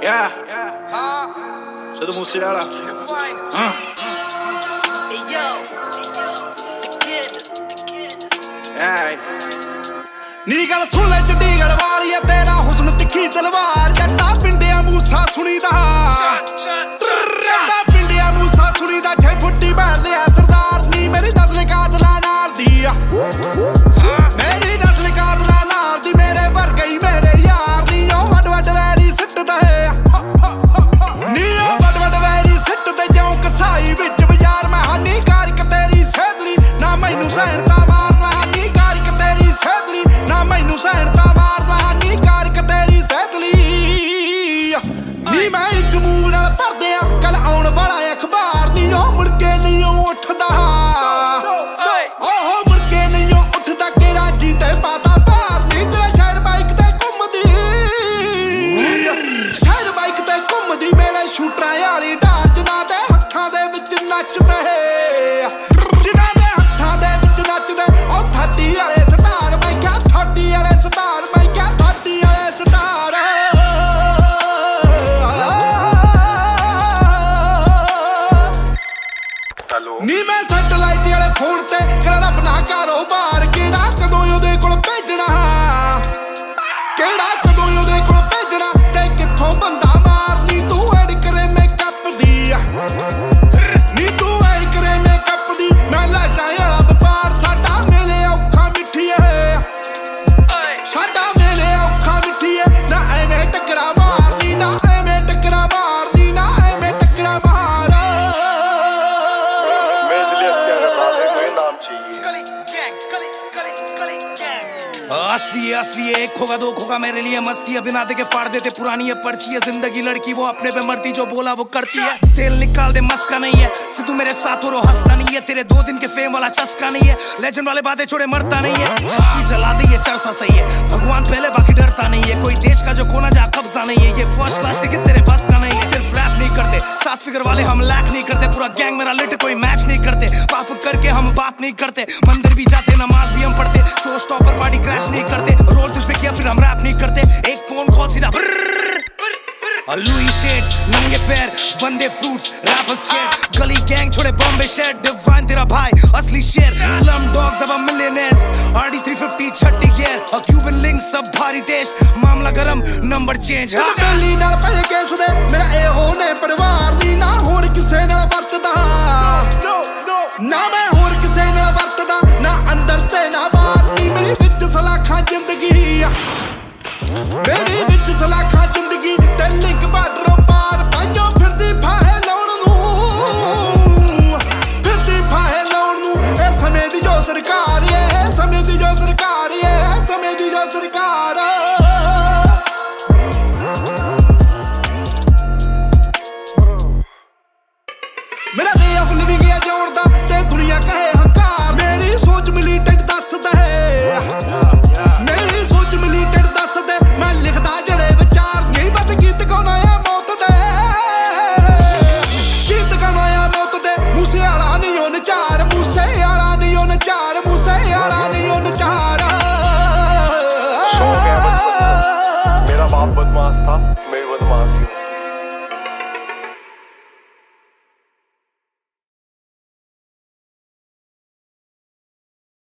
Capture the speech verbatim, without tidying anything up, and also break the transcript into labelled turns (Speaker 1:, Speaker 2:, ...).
Speaker 1: Yeah. Sido Musiala. Uh. Hey. ਨੀ ਗੱਲ ਸੁਣ ਲੈ ਚੰਡੀਗੜ੍ਹ ਵਾਲੀਆ ਤੇਰਾ ਹੁਸਨ ਤਿੱਖੀ ਤਲਵਾਰ ਜੱਟਾ ਪਿੰਡਿਆ ਮੂਸਾ ਸੁਣੀਦਾ ਜੱਟਾ ਪਿੰਡਿਆ ਮੂਸਾ ਸੁਣੀਦਾ ਛੇ ਫੁੱਟੀ ਬੈਠ ਲਿਆ ਸਰਦਾਰ ਨੀ ਮੇਰੀ ਨਸਲ ਕਾਤਲਾਂ ਨਾਲ ਦੀ ਆ ਮੇਰੀ ਨਸਲ ਕਾਤਲਾਂ ਨਾਲ ਦੀ ਮੇਰੇ ਵਰਗੇ ਹੀ ਮੇਰੇ ਯਾਰ ਨੀ ਉਹ ਵੱਡ ਵੱਡ ਵੈਰੀ ਸਿੱਟਦਾ ਨੀ ਉਹ ਵੱਡ ਵੱਡ ਵੈਰੀ ਸਿੱਟਦੇ ਜਿਉਂ ਕਸਾਈ ਵਿੱਚ ਬਾਜ਼ਾਰ ਮੈਂ ਹਾਨੀ ਕਾਰਿਕ ਤੇਰੀ ਸੇਧਰੀ ਨਾ ਮੈਨੂੰ ਸਹਿਣ ਦਾ ਮਾਰਨਾ ਹਾਨੀ ਕਾਰਿਕ ਤੇਰੀ ਸੇਧਰੀ ਨਾ ਮੈਨੂੰ ਸਹਿਣ ਦਾ ਮਾਰਨਾ ਨੀ ਕਾਰਿਕ ਤੇਰੀ ਸੈਤਲੀ ਨੀ ਮੈਂ ਇੱਕ ਮੂੰਹ ਨਾਲ ਭਰਦੇ ਆ ਕੱਲ ਆਉਣ ਵਾਲਾ ਅਖਬਾਰ ਨੀ ਉਹ ਮੁੜ ਕੇ ਨਹੀਂ ਉਹ ਉੱਠਦਾ ਉਹ ਮੁੜ ਕੇ ਨਹੀਂ ਉਹ ਉੱਠਦਾ ਕਿ ਰਾਜੀ ਤੇ ਪਾਤਾ ਭਾਰ ਨੀ ਤੇਰਾ ਸ਼ਹਿਰ ਬਾਈਕ ਤੇ ਘੁੰਮਦੀ ਸ਼ਹਿਰ ਬਾਈਕ ਤੇ ਘੁੰਮਦੀ ਮੇਰੇ ਸ਼ੂਟਰਾਂ ਵਾਲੀ ਢਾਲ ਜਿਨ੍ਹਾਂ ਦੇ ਹੱਥਾਂ ਦੇ ਵਿੱਚ ਨੱਚਦੇ ਜਿਨ੍ਹਾਂ ਦੇ ਹੱਥਾਂ ਦੇ ਵਿੱਚ ਨੱਚਦੇ ਉਹ ਥਾਟੀ ਵਾਲੇ ਸਟਾਰ ਮੈਂ ਕਿਹਾ ਥਾਟੀ ਵਾਲੇ ਸਟਾਰ ਮੈਂ ਕਿਹਾ ਥਾਟੀ ਵਾਲੇ ਸਟਾਰ ਹੈਲੋ ਨੀ ਮੈਂ ਸੈਟਲਾਈਟ ਵਾਲੇ ਫੋਨ ਤੇ ਕਰਾਂ ਆਪਣਾ ਕਾਰੋਬਾਰ ਕਿਹੜਾ ਕਦੋਂ ਉਹਦੇ ਕੋਲ ਭੇਜਣਾ ਕਿਹੜਾ ਕਦੋਂ ਉਹਦੇ ਕੋਲ ਭੇਜਣਾ ਤੇ ਕਿੱਥੋਂ ਬੰਦਾ ਮਾਰਨੀ ਤੂੰ ਐਡ ਕਰੇ ਮੇਕਅਪ ਦੀ ਨੀ ਤੂੰ ਐਡ ਕਰੇ ਮੇਕਅਪ ਦੀ ਮੈਂ ਲਾਸ਼ਾਂ ਵਾਲਾ ਵਪਾਰ ਸਾਡਾ ਮਿਲੇ ਔਖਾ ਮਿੱਠੀਏ ਸਾਡਾ ਮਿਲੇ ਔਖਾ ਮਿੱਠੀਏ ਨਾ ਐਵੇਂ ਟੱਕਰਾ ਮਾਰਨੀ ਨਾ ਐਵੇਂ ਟੱਕਰਾ ਮਾਰਨੀ ਨਾ ਐਵੇਂ ਟੱਕਰਾ ਮਾਰ
Speaker 2: असली है असली है एक होगा दो होगा मेरे लिए मस्ती है बिना देखे फाड़ देते पुरानी है पर्ची है जिंदगी लड़की वो अपने पे मरती जो बोला वो करती है तेल निकाल दे मस्का नहीं है सिद्धू मेरे साथ और हंसता नहीं है तेरे दो दिन के फेम वाला चस्का नहीं है लेजेंड वाले बातें छोड़े मरता नहीं है छाती जला दी ये चरसा सही है भगवान पहले बाकी डरता नहीं है कोई देश का जो कोना जहाँ कब्जा नहीं है ये फर्स्ट क्लास टिकट तेरे बस का नहीं है सिर्फ रैप नहीं करते सात फिगर वाले हम लैक नहीं करते पूरा गैंग मेरा लिट कोई मैच नहीं करते पाप करके हम बात नहीं करते मंदिर भी जाते नमाज भी हम पढ़ते शो स्टॉपर पार्टी क्रैश नहीं करते रोल तुझ पे किया फिर हम रैप नहीं करते एक फोन कॉल सीधा लुई शेड्स नंगे पैर बंदे fruits rapper skate gully gang छोड़े बॉम्बे शेड डिवाइन तेरा भाई असली शेर स्लम डॉग्स अब मिलियनेयर्स आरडी थ्री फिफ्टी छट्टी गियर और क्यूबन लिंक सब भारी टेस्ट मामला गरम नंबर चेंज
Speaker 1: दिल्ली नाल पै केस दे मेरा ए होने परिवार दी ना हुण किसे नाल वरतदा ना मैं हुण किसे नाल वरतदा ना अंदर ते ना बाहर दी मेरी विच सलाखा जिंदगी मेरी विच सलाखा जिंदगी ते लिंक बार्डर पार पाइयों फिरदी फाहे लाउण नूं फिरदी फाहे लाउण नूं ए समय दी जो सरकार ए समय दी जो सरकार ए समय दी जो सरकार मेरा वे ऑफ लिविंग है जोड़दा ते दुनिया कहे हंकार मेरी सोच मिलीटेंट दसदा है मेरी सोच मिलीटेंट दसदा मैं लिखदा जड़े विचार नहीं बस गीत गाना आ मौत दे गीत गाना आ मौत दे मूसे वाला नहीं ओ नचार मूसे वाला नहीं ओ नचार मूसे वाला नहीं ओ नचार
Speaker 3: मेरा बाप बदमाश था।